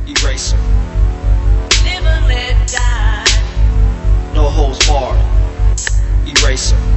Eraser. Live and let die. No holds barred. Eraser.